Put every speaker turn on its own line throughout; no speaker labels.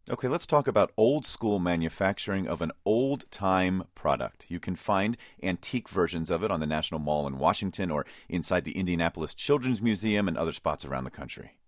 Okay, let's talk about old school manufacturing of an old time product. You can find antique versions of it on the National Mall in Washington or inside the Indianapolis Children's Museum and other spots around the country.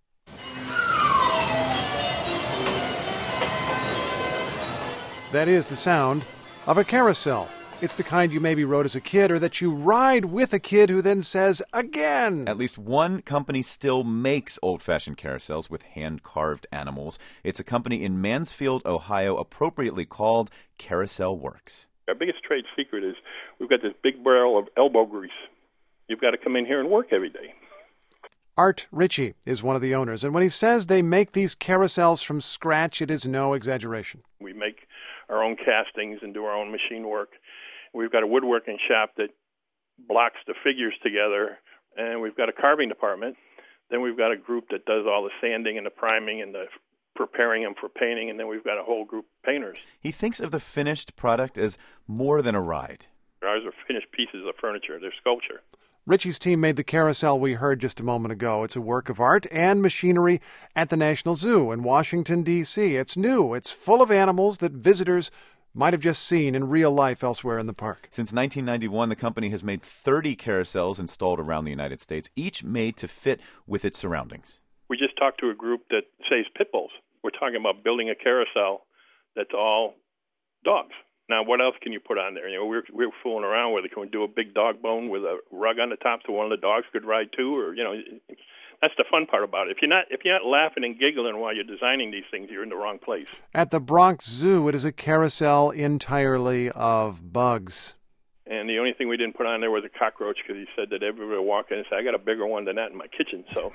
That is the sound of a carousel. It's the kind you maybe rode as a kid or that you ride with a kid who then says, again.
At least one company still makes old-fashioned carousels with hand-carved animals. It's a company in Mansfield, Ohio, appropriately called Carousel Works.
Our biggest trade secret is we've got this big barrel of elbow grease. You've got to come in here and work every day.
Art Ritchie is one of the owners, and when he says they make these carousels from scratch, it is no exaggeration.
We make our own castings and do our own machine work. We've got a woodworking shop that blocks the figures together, and we've got a carving department. Then we've got a group that does all the sanding and the priming and the preparing them for painting, and then we've got a whole group of painters.
He thinks of the finished product as more than a ride.
Ours are finished pieces of furniture. They're sculpture.
Ritchie's team made the carousel we heard just a moment ago. It's a work of art and machinery at the National Zoo in Washington, D.C. It's new. It's full of animals that visitors might have just seen in real life elsewhere in the park.
Since 1991, the company has made 30 carousels installed around the United States, each made to fit with its surroundings.
We just talked to a group that saves pit bulls. We're talking about building a carousel that's all dogs. Now, what else can you put on there? You know, we're fooling around with it. Can we do a big dog bone with a rug on the top so one of the dogs could ride too? Or, you know, that's the fun part about it. If you're not laughing and giggling while you're designing these things, you're in the wrong place.
At the Bronx Zoo, it is a carousel entirely of bugs.
And the only thing we didn't put on there was a cockroach because he said that everybody would walk in and say, I got a bigger one than that in my kitchen. So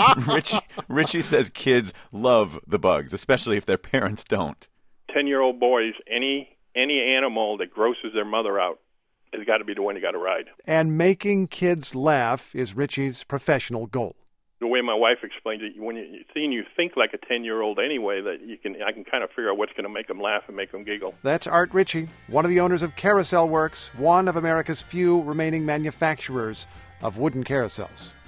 Ritchie says kids love the bugs, especially if their parents don't.
10-year-old boys, any animal that grosses their mother out has got to be the one you got to ride.
And making kids laugh is Ritchie's professional goal.
The way my wife explained it, when you think like a 10-year-old anyway, that I can kind of figure out what's going to make them laugh and make them giggle.
That's Art Ritchie, one of the owners of Carousel Works, one of America's few remaining manufacturers of wooden carousels.